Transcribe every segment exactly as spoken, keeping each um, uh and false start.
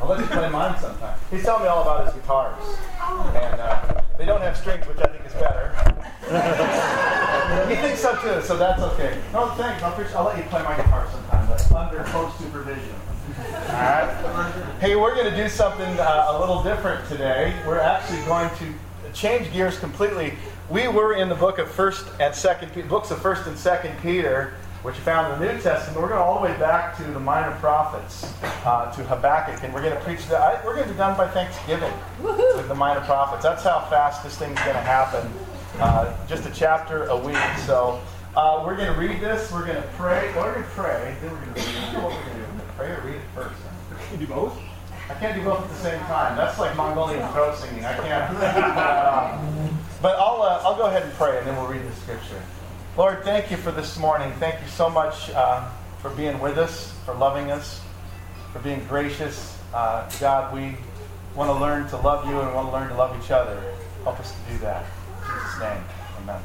I'll let you play mine sometime. He's telling me all about his guitars. And uh, they don't have strings, which I think is better. He thinks so too, so that's okay. No, thanks. I'll, I'll let you play my guitar sometime, but under close supervision. All right. Hey, we're going to do something uh, a little different today. We're actually going to change gears completely. We were in the book of First and Second, books of First and Second Peter, which you found in the New Testament. We're going all the way back to the minor prophets, uh, to Habakkuk, and we're going to preach that. I, we're going to be done by Thanksgiving with the minor prophets. That's how fast this thing's going to happen. Uh, just a chapter a week. So uh, we're going to read this. We're going to pray. Well, we're going to pray. Then we're going to read. I don't know what we're going to do. We're going to pray or read it first. Can you do both? I can't do both at the same time. That's like Mongolian throat singing. I can't. Uh, but I'll uh, I'll go ahead and pray, and then we'll read the scripture. Lord, thank you for this morning. Thank you so much uh, for being with us, for loving us, for being gracious. Uh, God, we want to learn to love you and want to learn to love each other. Help us to do that. In Jesus' name, amen.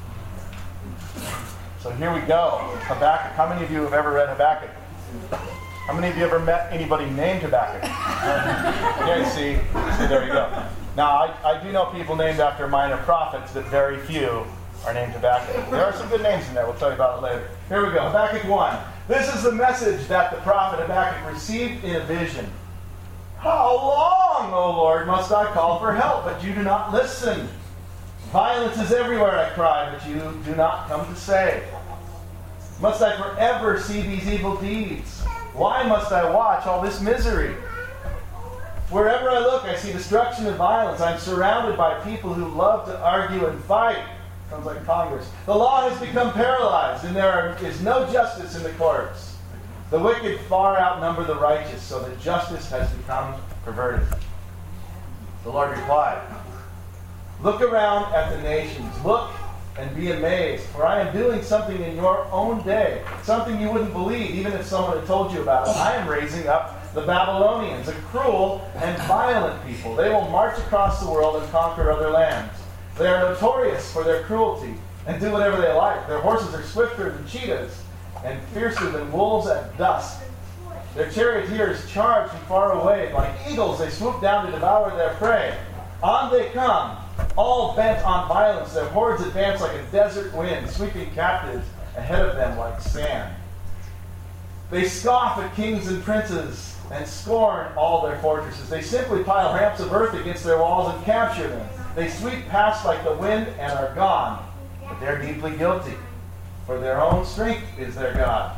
So here we go. Habakkuk. How many of you have ever read Habakkuk? How many of you ever met anybody named Habakkuk? Yeah, you see, see, there you go. Now, I, I do know people named after minor prophets, but very few are named Habakkuk. There are some good names in there. We'll tell you about it later. Here we go. Habakkuk one. This is the message that the prophet Habakkuk received in a vision. How long, O Lord, must I call for help, but you do not listen? Violence is everywhere, I cry, but you do not come to save. Must I forever see these evil deeds? Why must I watch all this misery? Wherever I look, I see destruction and violence. I'm surrounded by people who love to argue and fight. Sounds like Congress. The law has become paralyzed, and there is no justice in the courts. The wicked far outnumber the righteous, so that justice has become perverted. The Lord replied, look around at the nations. Look and be amazed, for I am doing something in your own day, something you wouldn't believe, even if someone had told you about it. I am raising up the Babylonians, a cruel and violent people. They will march across the world and conquer other lands. They are notorious for their cruelty and do whatever they like. Their horses are swifter than cheetahs and fiercer than wolves at dusk. Their charioteers charge from far away. Like eagles, they swoop down to devour their prey. On they come, all bent on violence. Their hordes advance like a desert wind, sweeping captives ahead of them like sand. They scoff at kings and princes and scorn all their fortresses. They simply pile ramps of earth against their walls and capture them. They sweep past like the wind and are gone. But they're deeply guilty, for their own strength is their God.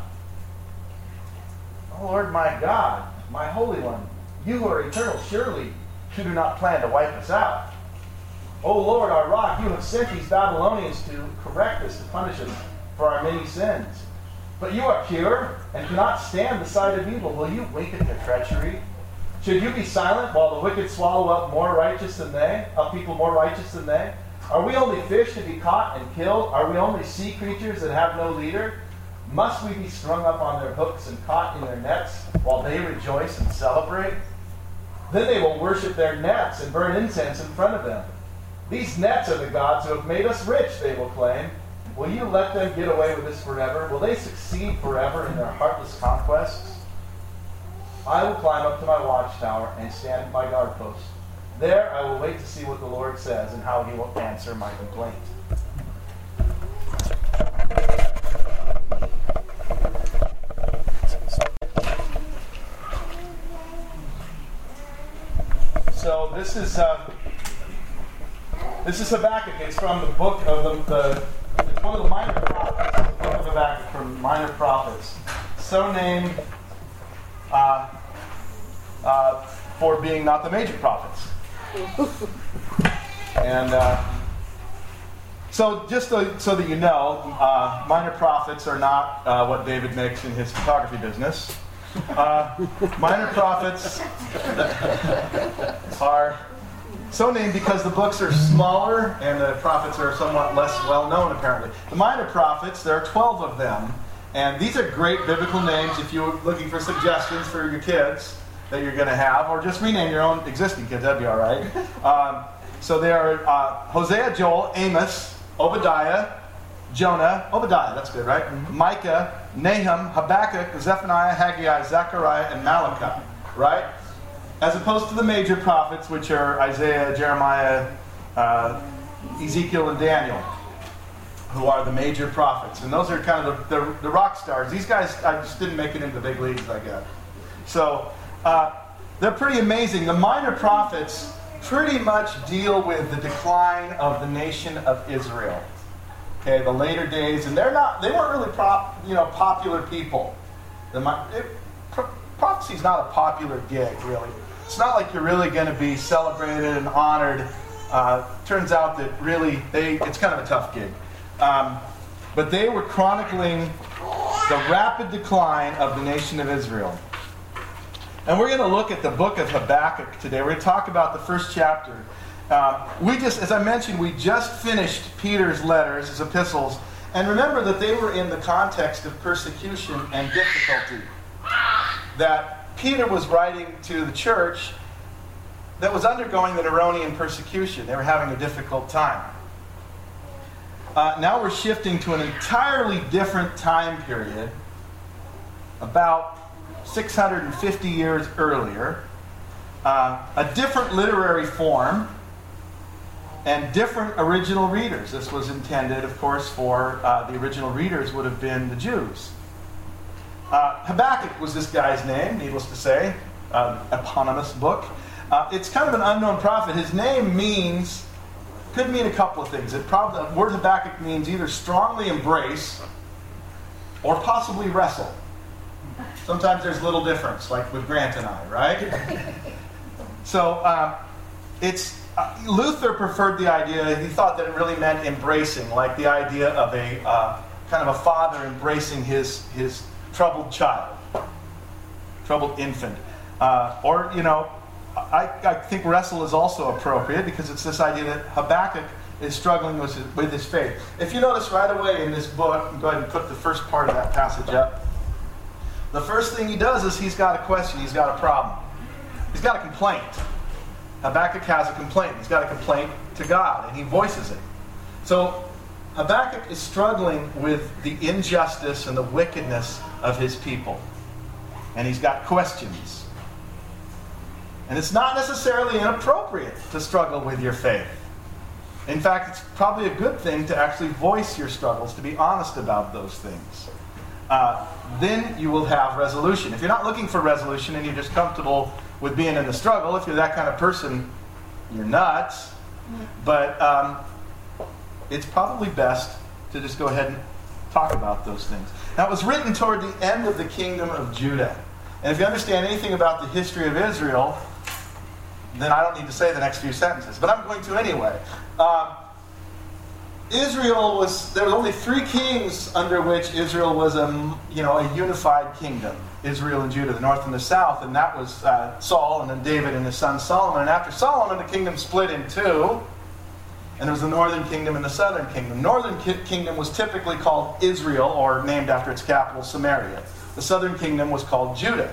Oh Lord my God, my Holy One, you who are eternal, surely you do not plan to wipe us out. O Lord, our rock, you have sent these Babylonians to correct us, to punish us for our many sins. But you are pure and cannot stand the sight of evil. Will you wink at their treachery? Should you be silent while the wicked swallow up more righteous than they, up people more righteous than they? Are we only fish to be caught and killed? Are we only sea creatures that have no leader? Must we be strung up on their hooks and caught in their nets while they rejoice and celebrate? Then they will worship their nets and burn incense in front of them. These nets are the gods who have made us rich, they will claim. Will you let them get away with this forever? Will they succeed forever in their heartless conquests? I will climb up to my watchtower and stand at my guard post. There I will wait to see what the Lord says and how he will answer my complaint. So this is uh, this is Habakkuk. It's from the book of the, the it's one of the minor prophets. The book of Habakkuk from minor prophets, so named uh, uh, for being not the major prophets. And uh, so, just so, so that you know, uh, minor prophets are not uh, what David makes in his photography business. Uh, minor prophets are so named because the books are smaller and the prophets are somewhat less well known, apparently. The minor prophets, there are twelve of them, and these are great biblical names if you're looking for suggestions for your kids that you're going to have, or just rename your own existing kids, that'd be all right. Um, so they are uh, Hosea, Joel, Amos, Obadiah, Jonah, Obadiah, that's good, right? Mm-hmm. Micah, Nahum, Habakkuk, Zephaniah, Haggai, Zechariah, and Malachi, right? as opposed to the major prophets, which are Isaiah, Jeremiah, uh, Ezekiel, and Daniel, who are the major prophets. And those are kind of the, the, the rock stars. These guys I just didn't make it into the big leagues, I guess. So uh, they're pretty amazing. The minor prophets pretty much deal with the decline of the nation of Israel. Okay, the later days, and they're not, they weren't really prop, you know, popular people. The, it, pro, prophecy's not a popular gig, really. It's not like you're really going to be celebrated and honored. Uh, turns out that really, they it's kind of a tough gig. Um, but they were chronicling the rapid decline of the nation of Israel. And we're going to look at the book of Habakkuk today. We're going to talk about the first chapter. Uh, we just, as I mentioned, we just finished Peter's letters, his epistles. And remember that they were in the context of persecution and difficulty. That Peter was writing to the church that was undergoing the Neronian persecution. They were having a difficult time. Uh, now we're shifting to an entirely different time period, about six hundred fifty years earlier, uh, a different literary form, and different original readers. This was intended, of course, for uh, the original readers would have been the Jews. Uh, Habakkuk was this guy's name, needless to say, uh, eponymous book. Uh, it's kind of an unknown prophet. His name means, could mean a couple of things. It probably, the word Habakkuk means either strongly embrace or possibly wrestle. Sometimes there's little difference, like with Grant and I, right? So, uh, it's uh, Luther preferred the idea, he thought that it really meant embracing, like the idea of a uh, kind of a father embracing his, his troubled child, troubled infant. Uh, or, you know, I, I think wrestle is also appropriate because it's this idea that Habakkuk is struggling with his, with his faith. If you notice right away in this book, go ahead and put the first part of that passage up. The first thing he does is he's got a question, he's got a problem. He's got a complaint. Habakkuk has a complaint. He's got a complaint to God, and he voices it. So Habakkuk is struggling with the injustice and the wickedness of his people. And he's got questions. And it's not necessarily inappropriate to struggle with your faith. In fact, it's probably a good thing to actually voice your struggles, to be honest about those things. Uh, then you will have resolution. If you're not looking for resolution and you're just comfortable with being in the struggle, if you're that kind of person, you're nuts. But um, it's probably best to just go ahead and talk about those things. Now, it was written toward the end of the kingdom of Judah. And if you understand anything about the history of Israel, then I don't need to say the next few sentences. But I'm going to anyway. Uh, Israel was, there were only three kings under which Israel was a, you know, a unified kingdom. Israel and Judah, the north and the south. And that was uh, Saul and then David and his son Solomon. And after Solomon, the kingdom split in two. And there was the northern kingdom and the southern kingdom. Northern ki- kingdom was typically called Israel, or named after its capital, Samaria. The southern kingdom was called Judah,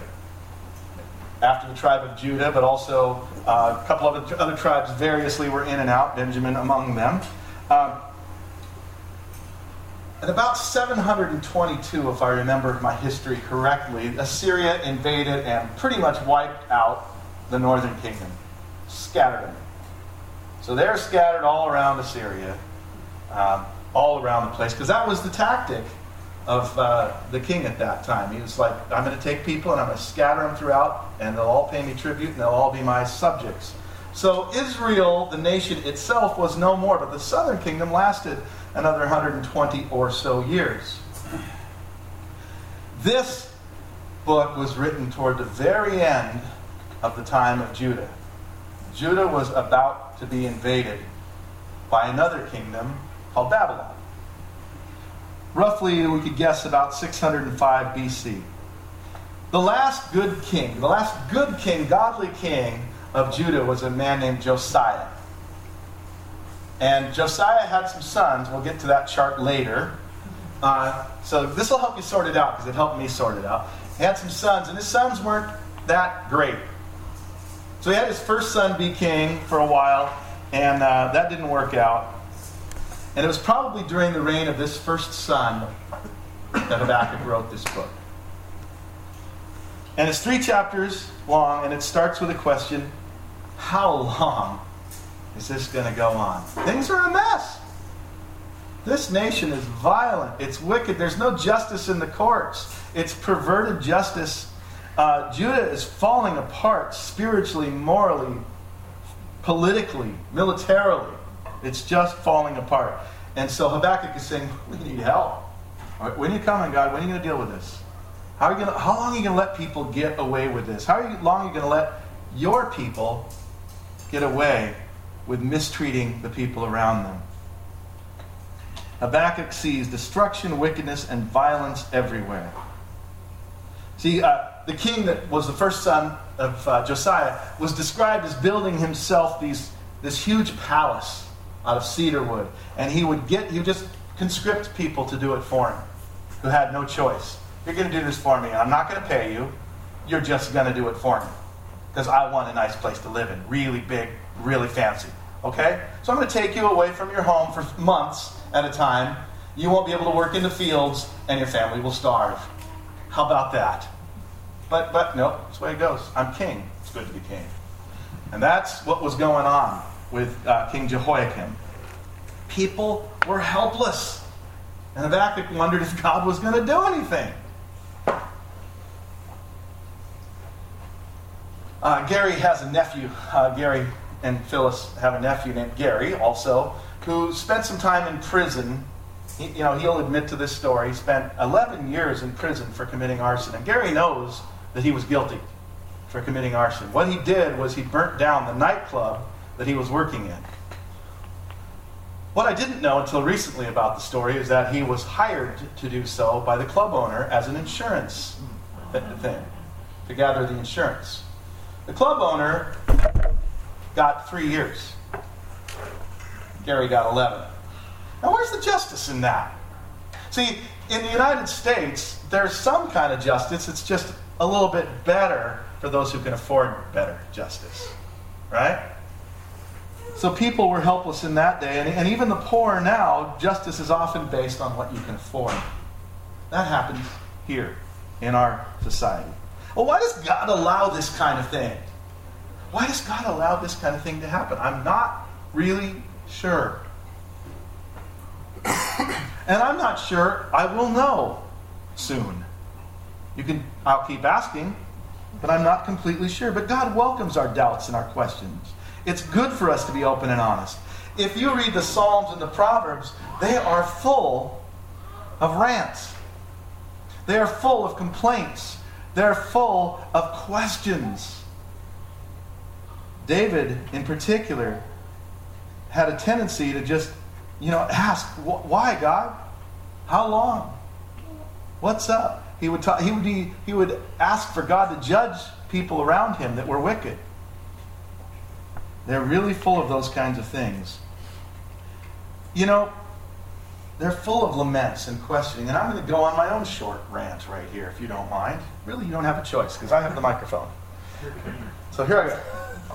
after the tribe of Judah, but also uh, a couple of other tribes variously were in and out, Benjamin among them. Um, At about seven hundred twenty-two, if I remember my history correctly, Assyria invaded and pretty much wiped out the northern kingdom. Scattered them. So they're scattered all around Assyria, um, all around the place, because that was the tactic of uh, the king at that time. He was like, I'm going to take people and I'm going to scatter them throughout, and they'll all pay me tribute and they'll all be my subjects. So Israel, the nation itself, was no more, but the southern kingdom lasted another one hundred twenty or so years. This book was written toward the very end of the time of Judah. Judah was about to be invaded by another kingdom called Babylon. Roughly, we could guess about six hundred five B C. The last good king, the last good king, godly king of Judah was a man named Josiah. And Josiah had some sons. We'll get to that chart later. Uh, so this will help you sort it out, because it helped me sort it out. He had some sons, and his sons weren't that great. So he had his first son be king for a while, and uh, that didn't work out. And it was probably during the reign of this first son that Habakkuk wrote this book. And it's three chapters long, and it starts with a question: how long is this going to go on? Things are a mess. This nation is violent. It's wicked. There's no justice in the courts. It's perverted justice. Uh, Judah is falling apart spiritually, morally, politically, militarily. It's just falling apart. And so Habakkuk is saying, we need help. When are you coming, God? When are you going to deal with this? How, are you gonna, how long are you going to let people get away with this? How long are you going to let your people get away with mistreating the people around them? Habakkuk sees destruction, wickedness, and violence everywhere. See, uh, the king that was the first son of uh, Josiah was described as building himself these this huge palace out of cedar wood. And he would get, he would just conscript people to do it for him who had no choice. You're going to do this for me, and I'm not going to pay you. You're just going to do it for me because I want a nice place to live in. Really big, really fancy. Okay? So I'm going to take you away from your home for months at a time. You won't be able to work in the fields, and your family will starve. How about that? But, but no, that's the way it goes. I'm king. It's good to be king. And that's what was going on with uh, King Jehoiakim. People were helpless. And Habakkuk wondered if God was going to do anything. Uh, Gary has a nephew. Uh, Gary and Phyllis have a nephew named Gary also, who spent some time in prison. He, you know, he'll admit to this story. He spent eleven years in prison for committing arson. And Gary knows that he was guilty for committing arson. What he did was he burnt down the nightclub that he was working in. What I didn't know until recently about the story is that he was hired to do so by the club owner as an insurance thing, to gather the insurance. The club owner got three years. Gary got eleven. Now, where's the justice in that? See, in the United States, there's some kind of justice. It's just a little bit better for those who can afford better justice. Right? So people were helpless in that day. And, and even the poor now, justice is often based on what you can afford. That happens here in our society. Well, why does God allow this kind of thing? Why does God allow this kind of thing to happen? I'm not really sure. And I'm not sure I will know soon. You can, I'll keep asking, but I'm not completely sure. But God welcomes our doubts and our questions. It's good for us to be open and honest. If you read the Psalms and the Proverbs, they are full of rants. They are full of complaints. They're full of questions. David, in particular, had a tendency to just, you know, ask, why, God? How long? What's up? He would talk, he would be, he would ask for God to judge people around him that were wicked. They're really full of those kinds of things. You know, they're full of laments and questioning. And I'm going to go on my own short rant right here, if you don't mind. Really, you don't have a choice, because I have the microphone. So here I go.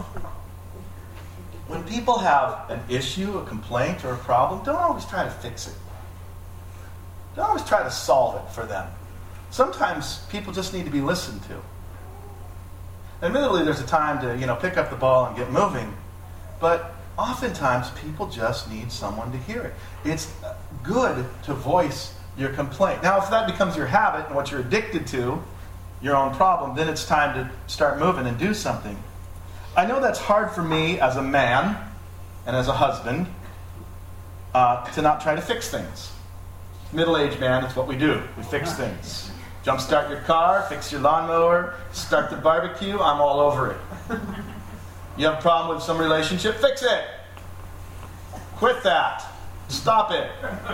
When people have an issue, a complaint, or a problem, don't always try to fix it. Don't always try to solve it for them. Sometimes people just need to be listened to. Admittedly, there's a time to, you know, pick up the ball and get moving, but oftentimes people just need someone to hear it. It's good to voice your complaint. Now, if that becomes your habit and what you're addicted to, your own problem, then it's time to start moving and do something. I know that's hard for me as a man and as a husband uh, to not try to fix things. Middle-aged man, it's what we do. We fix things. Jumpstart your car, fix your lawnmower, start the barbecue, I'm all over it. You have a problem with some relationship? Fix it. Quit that. Stop it.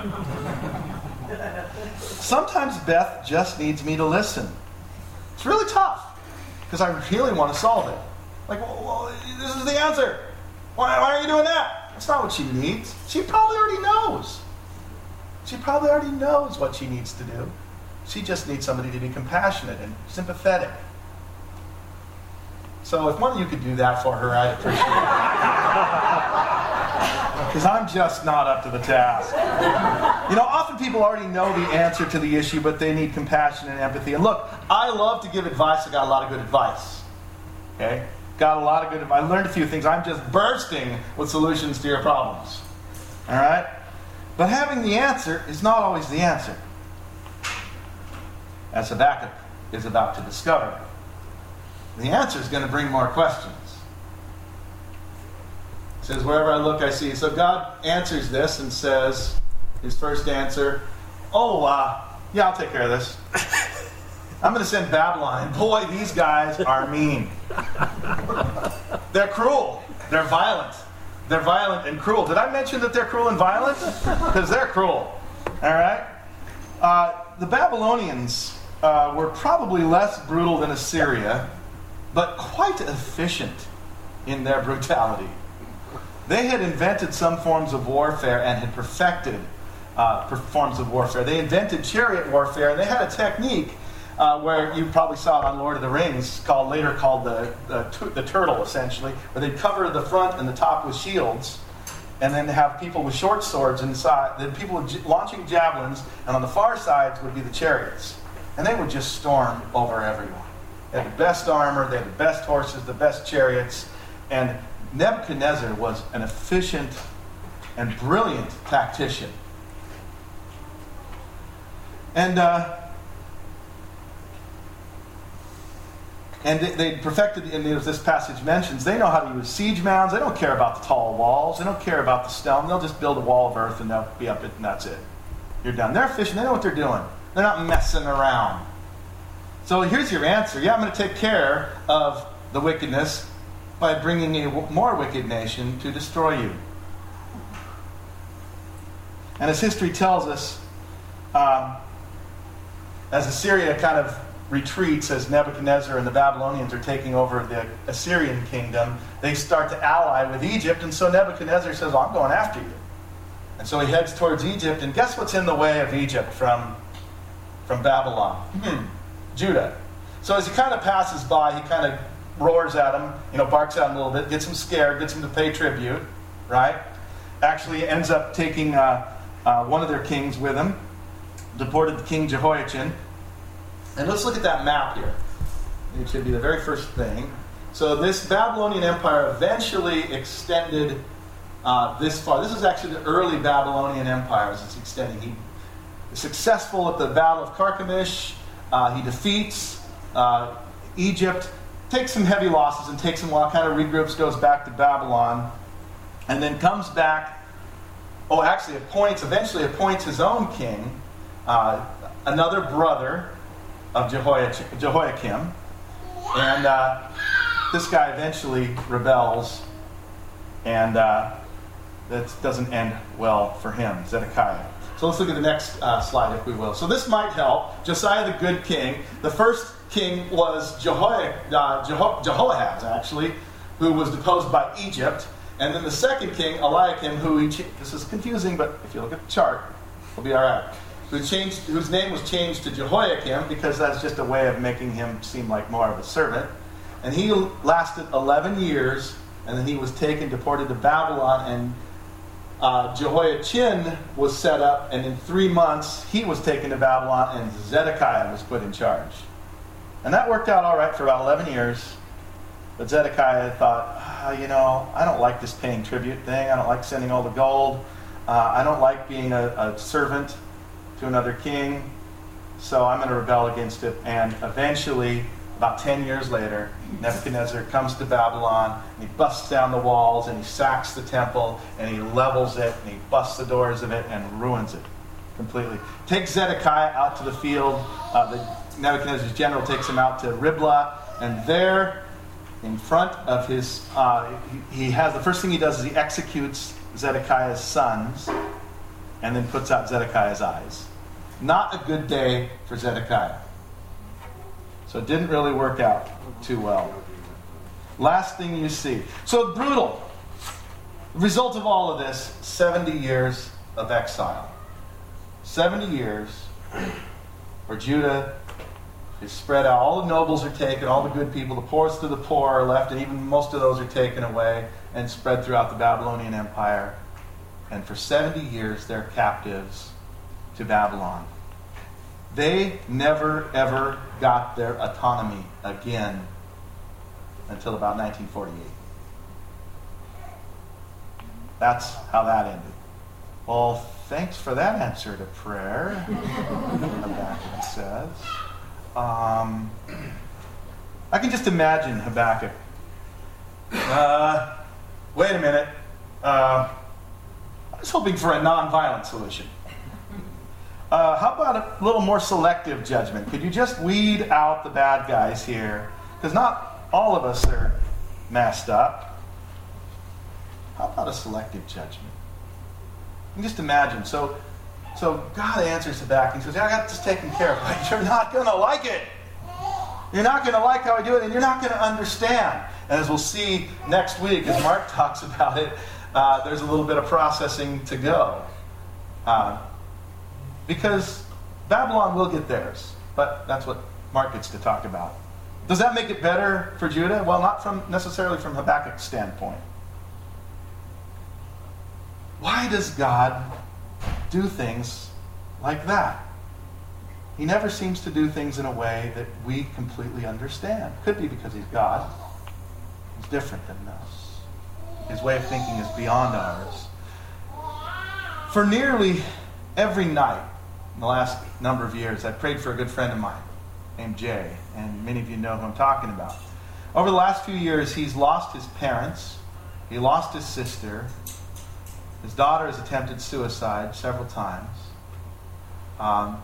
Sometimes Beth just needs me to listen. It's really tough because I really want to solve it. Like, well, well, this is the answer. Why, why are you doing that? That's not what she needs. She probably already knows. She probably already knows what she needs to do. She just needs somebody to be compassionate and sympathetic. So if one of you could do that for her, I'd appreciate Because I'm just not up to the task. You know, often people already know the answer to the issue, but they need compassion and empathy. And look, I love to give advice. I got a lot of good advice. Okay? Got a lot of good advice. I learned a few things. I'm just bursting with solutions to your problems. All right? But having the answer is not always the answer. As Habakkuk is about to discover. The answer is going to bring more questions. It says, wherever I look, I see. So God answers this and says, his first answer, oh, uh, yeah, I'll take care of this. I'm going to send Babylon. And boy, these guys are mean. They're cruel. They're violent. They're violent and cruel. Did I mention that they're cruel and violent? Because they're cruel. All right? Uh, the Babylonians uh, were probably less brutal than Assyria, but quite efficient in their brutality. They had invented some forms of warfare and had perfected uh, forms of warfare. They invented chariot warfare, and they had a technique uh, where you probably saw it on Lord of the Rings, called later called the the, the turtle, essentially, where they'd cover the front and the top with shields, and then have people with short swords inside, then people with, launching javelins, and on the far sides would be the chariots. And they would just storm over everyone. They had the best armor, they had the best horses, the best chariots, and Nebuchadnezzar was an efficient and brilliant tactician. And uh, and they, they perfected, and as this passage mentions, they know how to use siege mounds. They don't care about the tall walls. They don't care about the stone. They'll just build a wall of earth and they'll be up it, and that's it. You're done. They're efficient. They know what they're doing. They're not messing around. So here's your answer. Yeah, I'm going to take care of the wickedness by bringing a more wicked nation to destroy you. And as history tells us, um, as Assyria kind of retreats, as Nebuchadnezzar and the Babylonians are taking over the Assyrian kingdom, they start to ally with Egypt, and so Nebuchadnezzar says, well, I'm going after you. And so he heads towards Egypt, and guess what's in the way of Egypt from, from Babylon? Hmm. Judah. So as he kind of passes by, he kind of roars at him, you know, barks at him a little bit, gets him scared, gets him to pay tribute, right? Actually ends up taking uh, uh, one of their kings with him, deported the king Jehoiachin. And let's look at that map here. It should be the very first thing. So this Babylonian Empire eventually extended uh, this far. This is actually the early Babylonian Empire as it's extending. He was successful at the Battle of Carchemish. Uh, he defeats uh, Egypt, takes some heavy losses, and takes some while, kind of regroups, goes back to Babylon, and then comes back, oh, actually appoints, eventually appoints his own king, uh, another brother of Jehoiakim, Jehoiakim and uh, this guy eventually rebels, and uh, that doesn't end well for him, Zedekiah. So let's look at the next uh, slide, if we will. So this might help. Josiah the good king. The first king was Jehoiak, uh, Jeho- Jehoahaz, actually, who was deposed by Egypt. And then the second king, Eliakim, who he ch- this is confusing, but if you look at the chart, it'll be all right. Who changed, whose name was changed to Jehoiakim because that's just a way of making him seem like more of a servant. And he lasted eleven years, and then he was taken, deported to Babylon, and Uh, Jehoiachin was set up, and in three months he was taken to Babylon, and Zedekiah was put in charge. And that worked out all right for about eleven years. But Zedekiah thought, ah, you know, I don't like this paying tribute thing. I don't like sending all the gold. Uh, I don't like being a, a servant to another king. So I'm going to rebel against it. And eventually, about ten years later, Nebuchadnezzar comes to Babylon, and he busts down the walls, and he sacks the temple, and he levels it, and he busts the doors of it, and ruins it completely. Takes Zedekiah out to the field. Uh, the Nebuchadnezzar's general takes him out to Riblah, and there, in front of his, uh, he, he has, the first thing he does is he executes Zedekiah's sons, and then puts out Zedekiah's eyes. Not a good day for Zedekiah. So it didn't really work out too well. Last thing you see. So brutal. Result of all of this, seventy years of exile. seventy years where Judah is spread out. All the nobles are taken, all the good people, the poorest of the poor are left, and even most of those are taken away and spread throughout the Babylonian Empire. And for seventy years, they're captives to Babylon. They never, ever got their autonomy again until about nineteen forty-eight. That's how that ended. Well, thanks for that answer to prayer, Habakkuk says. Um, I can just imagine Habakkuk. Uh, wait a minute. Uh, I was hoping for a non-violent solution. Uh, how about a little more selective judgment? Could you just weed out the bad guys here? Because not all of us are messed up. How about a selective judgment? You can just imagine. So, so God answers Habakkuk and says, yeah, I got this taken care of, but you're not going to like it. You're not going to like how I do it, and you're not going to understand. And as we'll see next week, as Mark talks about it, uh, there's a little bit of processing to go. Uh, because Babylon will get theirs, but that's what Mark gets to talk about. Does that make it better for Judah? Well, not from necessarily from Habakkuk's standpoint. Why does God do things like that? He never seems to do things in a way that we completely understand. Could be because he's God. He's different than us. His way of thinking is beyond ours. For nearly every night in the last number of years, I prayed for a good friend of mine named Jay, and many of you know who I'm talking about. Over the last few years, he's lost his parents. He lost his sister. His daughter has attempted suicide several times. Um,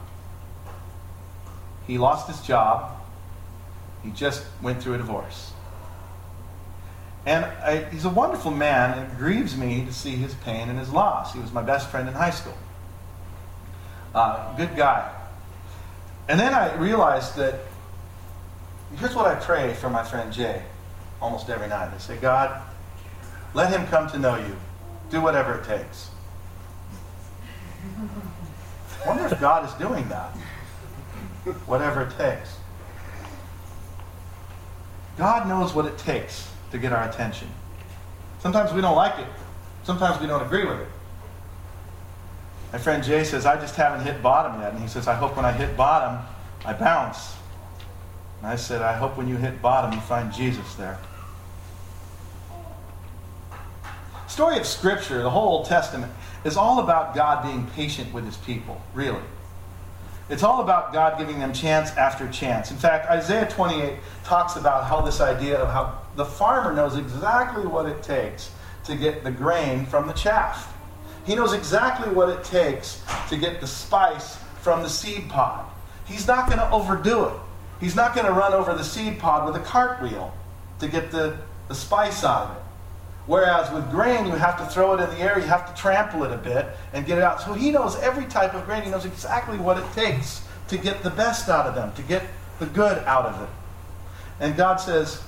he lost his job. He just went through a divorce. And I, he's a wonderful man, and it grieves me to see his pain and his loss. He was my best friend in high school. Uh, good guy. And then I realized that, here's what I pray for my friend Jay almost every night. I say, God, let him come to know you. Do whatever it takes. I wonder if God is doing that. Whatever it takes. God knows what it takes to get our attention. Sometimes we don't like it. Sometimes we don't agree with it. My friend Jay says, I just haven't hit bottom yet. And he says, I hope when I hit bottom, I bounce. And I said, I hope when you hit bottom, you find Jesus there. The story of Scripture, the whole Old Testament, is all about God being patient with his people, really. It's all about God giving them chance after chance. In fact, Isaiah twenty-eight talks about how this idea of how the farmer knows exactly what it takes to get the grain from the chaff. He knows exactly what it takes to get the spice from the seed pod. He's not going to overdo it. He's not going to run over the seed pod with a cartwheel to get the, the spice out of it. Whereas with grain, you have to throw it in the air, you have to trample it a bit and get it out. So he knows every type of grain. He knows exactly what it takes to get the best out of them, to get the good out of it. And God says,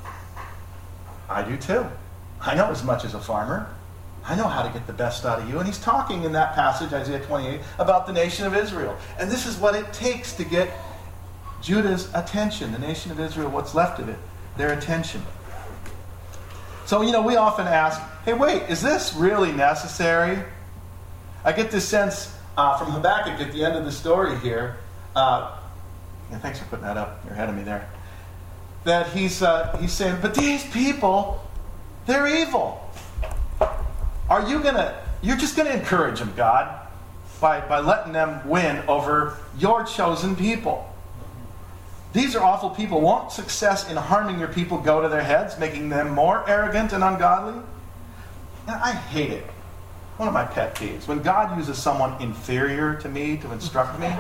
I do too. I know as much as a farmer. I know how to get the best out of you. And he's talking in that passage, Isaiah twenty-eight, about the nation of Israel. And this is what it takes to get Judah's attention, the nation of Israel, what's left of it, their attention. So, you know, we often ask, hey, wait, is this really necessary? I get this sense uh, from Habakkuk at the end of the story here. Uh, yeah, thanks for putting that up. You're ahead of me there. That he's uh, he's saying, but these people, they're evil. Are you gonna? You're just gonna encourage them, God, by by letting them win over your chosen people. These are awful people. Won't success in harming your people go to their heads, making them more arrogant and ungodly? And I hate it. One of my pet peeves. When God uses someone inferior to me to instruct me,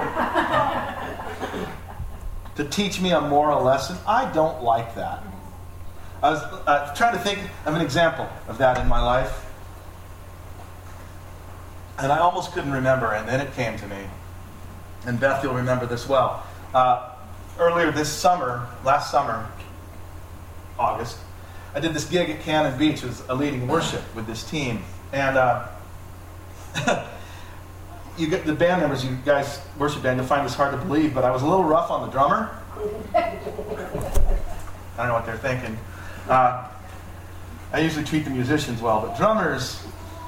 to teach me a moral lesson, I don't like that. I was uh, trying to think of an example of that in my life. And I almost couldn't remember, and then it came to me. And Beth, you'll remember this well. Uh, Earlier this summer, last summer, August, I did this gig at Cannon Beach. It was a leading worship with this team. And uh, you get the band members, you guys, worship band, you'll find this hard to believe, but I was a little rough on the drummer. I don't know what they're thinking. Uh, I usually treat the musicians well, but drummers...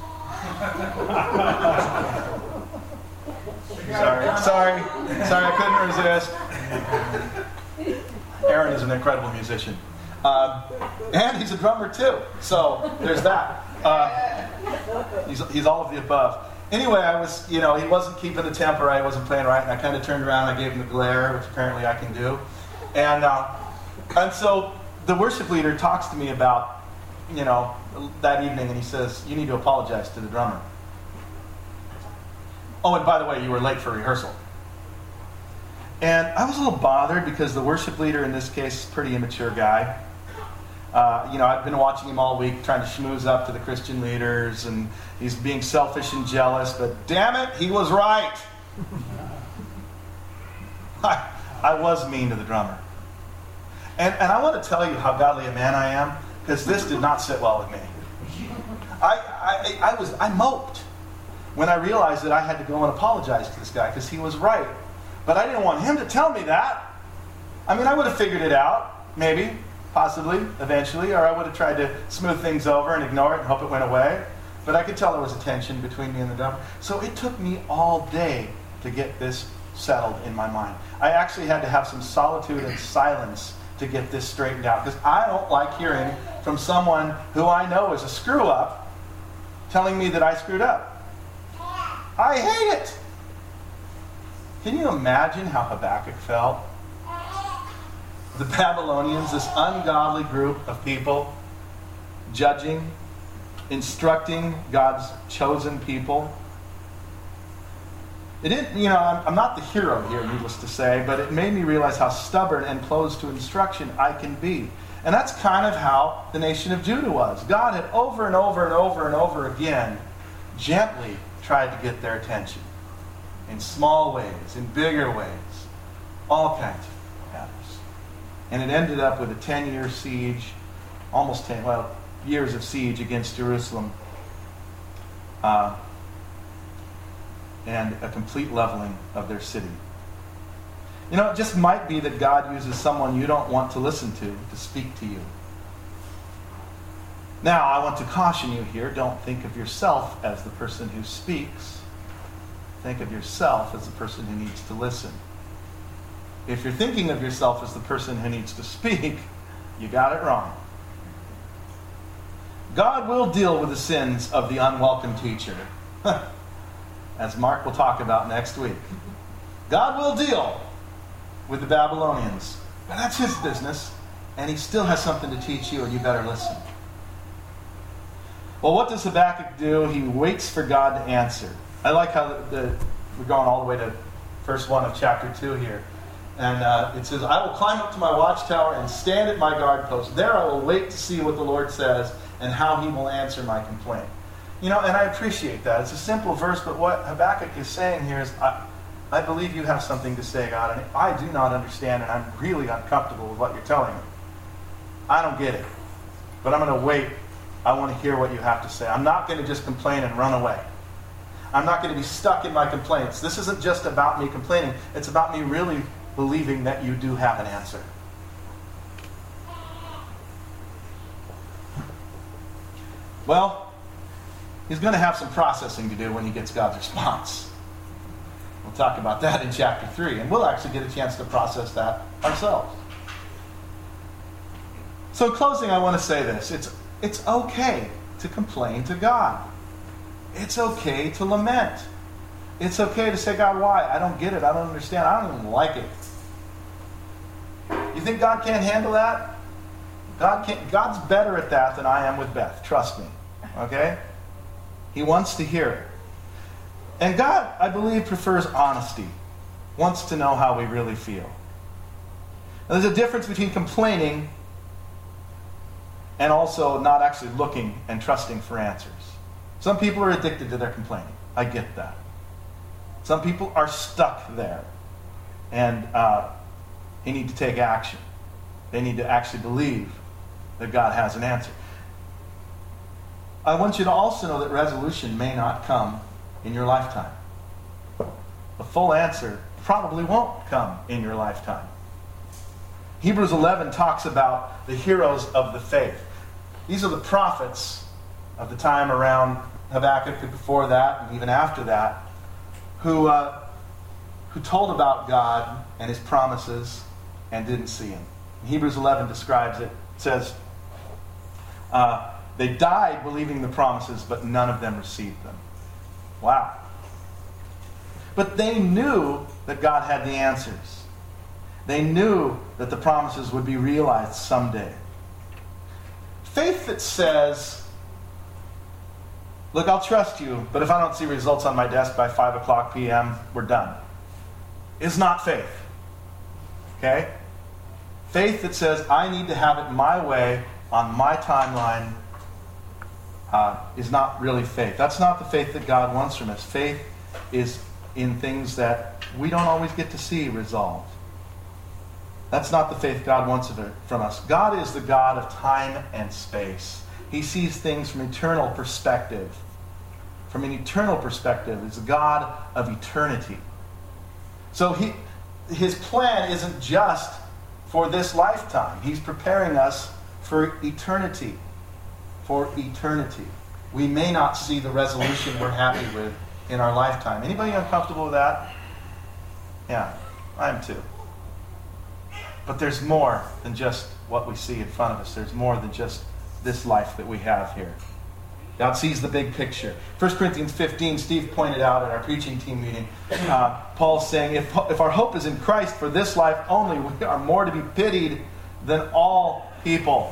sorry, sorry, sorry, I couldn't resist. Aaron is an incredible musician. Uh, and he's a drummer too, so there's that. Uh, he's, he's all of the above. Anyway, I was, you know, he wasn't keeping the tempo right, wasn't playing right, and I kind of turned around and I gave him the glare, which apparently I can do. And, uh, and so the worship leader talks to me about, you know, that evening, and he says, you need to apologize to the drummer. Oh, and by the way, you were late for rehearsal. And I was a little bothered because the worship leader in this case is a pretty immature guy. Uh, you know, I've been watching him all week trying to schmooze up to the Christian leaders, and he's being selfish and jealous, but damn it, he was right. I, I was mean to the drummer. And, and I want to tell you how godly a man I am, because this did not sit well with me. I, I, I, was, I moped when I realized that I had to go and apologize to this guy because he was right. But I didn't want him to tell me that. I mean, I would have figured it out, maybe. Possibly, eventually, or I would have tried to smooth things over and ignore it and hope it went away. But I could tell there was a tension between me and the drummer. So it took me all day to get this settled in my mind. I actually had to have some solitude and silence to get this straightened out, because I don't like hearing from someone who I know is a screw-up telling me that I screwed up. I hate it. Can you imagine how Habakkuk felt? The Babylonians, this ungodly group of people, judging, instructing God's chosen people. It didn't, you know, I'm, I'm not the hero here, needless to say, but it made me realize how stubborn and closed to instruction I can be. And that's kind of how the nation of Judah was. God had over and over and over and over again gently tried to get their attention. In small ways, in bigger ways, all kinds of matters. And it ended up with a ten-year siege, almost ten, well, years of siege against Jerusalem, uh, and a complete leveling of their city. You know, it just might be that God uses someone you don't want to listen to to speak to you. Now, I want to caution you here, don't think of yourself as the person who speaks. Think of yourself as the person who needs to listen. If you're thinking of yourself as the person who needs to speak, you got it wrong. God will deal with the sins of the unwelcome teacher, as Mark will talk about next week. God will deal with the Babylonians, but that's his business, and he still has something to teach you, and you better listen. Well, what does Habakkuk do? He waits for God to answer. I like how the, the, we're going all the way to verse one of chapter two here. And uh, it says, I will climb up to my watchtower and stand at my guard post. There I will wait to see what the Lord says and how he will answer my complaint. You know, and I appreciate that. It's a simple verse, but what Habakkuk is saying here is, I, I believe you have something to say, God, and I do not understand, and I'm really uncomfortable with what you're telling me. I don't get it. But I'm going to wait. I want to hear what you have to say. I'm not going to just complain and run away. I'm not going to be stuck in my complaints. This isn't just about me complaining. It's about me really believing that you do have an answer. Well, he's going to have some processing to do when he gets God's response. We'll talk about that in chapter three, and we'll actually get a chance to process that ourselves. So in closing, I want to say this. It's, it's okay to complain to God. It's okay to lament. It's okay to say, God, why? I don't get it. I don't understand. I don't even like it. You think God can't handle that? God can't, God's better at that than I am with Beth. Trust me. Okay? He wants to hear it. And God, I believe, prefers honesty. Wants to know how we really feel. Now, there's a difference between complaining and also not actually looking and trusting for answers. Some people are addicted to their complaining. I get that. Some people are stuck there. And uh, they need to take action. They need to actually believe that God has an answer. I want you to also know that resolution may not come in your lifetime. The full answer probably won't come in your lifetime. Hebrews eleven talks about the heroes of the faith. These are the prophets of the time around Habakkuk and before that, and even after that, who, uh, who told about God and his promises and didn't see him. Hebrews eleven describes it. It says, uh, they died believing the promises, but none of them received them. Wow. But they knew that God had the answers. They knew that the promises would be realized someday. Faith that says, look, I'll trust you, but if I don't see results on my desk by five o'clock p.m., we're done, is not faith. Okay? Faith that says, I need to have it my way on my timeline uh, is not really faith. That's not the faith that God wants from us. Faith is in things that we don't always get to see resolved. That's not the faith God wants of it, from us. God is the God of time and space. He sees things from eternal perspective. From an eternal perspective, He's a God of eternity. So he, His plan isn't just for this lifetime. He's preparing us for eternity. For eternity. We may not see the resolution we're happy with in our lifetime. Anybody uncomfortable with that? Yeah, I am too. But there's more than just what we see in front of us. There's more than just this life that we have here. God sees the big picture. First Corinthians fifteen, Steve pointed out at our preaching team meeting, uh, Paul's saying, if, if our hope is in Christ for this life only, we are more to be pitied than all people.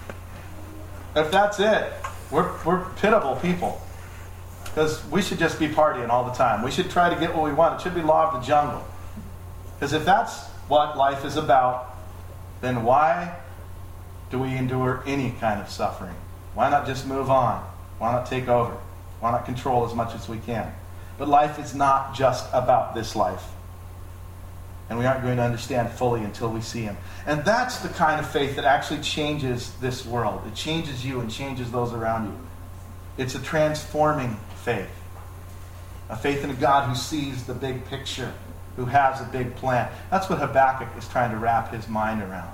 If that's it, we're, we're pitiable people. Because we should just be partying all the time. We should try to get what we want. It should be law of the jungle. Because if that's what life is about, then why do we endure any kind of suffering? Why not just move on? Why not take over? Why not control as much as we can? But life is not just about this life. And we aren't going to understand fully until we see Him. And that's the kind of faith that actually changes this world. It changes you and changes those around you. It's a transforming faith. A faith in a God who sees the big picture, who has a big plan. That's what Habakkuk is trying to wrap his mind around.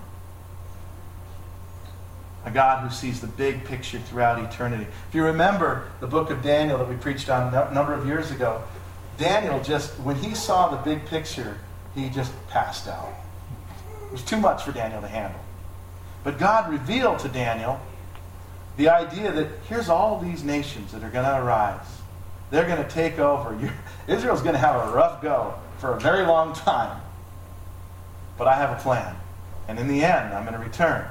A God who sees the big picture throughout eternity. If you remember the book of Daniel that we preached on a number of years ago, Daniel just, when he saw the big picture, he just passed out. It was too much for Daniel to handle. But God revealed to Daniel the idea that here's all these nations that are going to arise. They're going to take over. You're, Israel's going to have a rough go for a very long time. But I have a plan. And in the end, I'm going to return.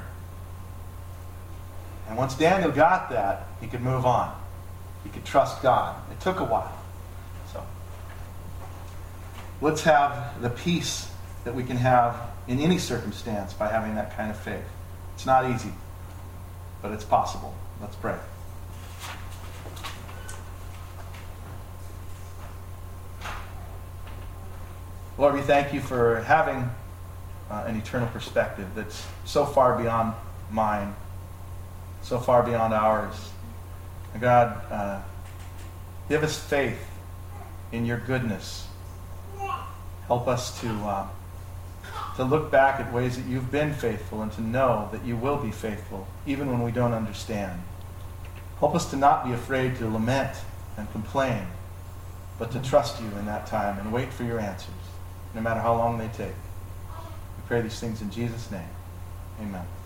And once Daniel got that, he could move on. He could trust God. It took a while. So, let's have the peace that we can have in any circumstance by having that kind of faith. It's not easy, but it's possible. Let's pray. Lord, we thank you for having uh, an eternal perspective that's so far beyond mine, so far beyond ours. And God, uh, give us faith in your goodness. Help us to uh, to look back at ways that you've been faithful and to know that you will be faithful, even when we don't understand. Help us to not be afraid to lament and complain, but to trust you in that time and wait for your answers, no matter how long they take. We pray these things in Jesus' name. Amen.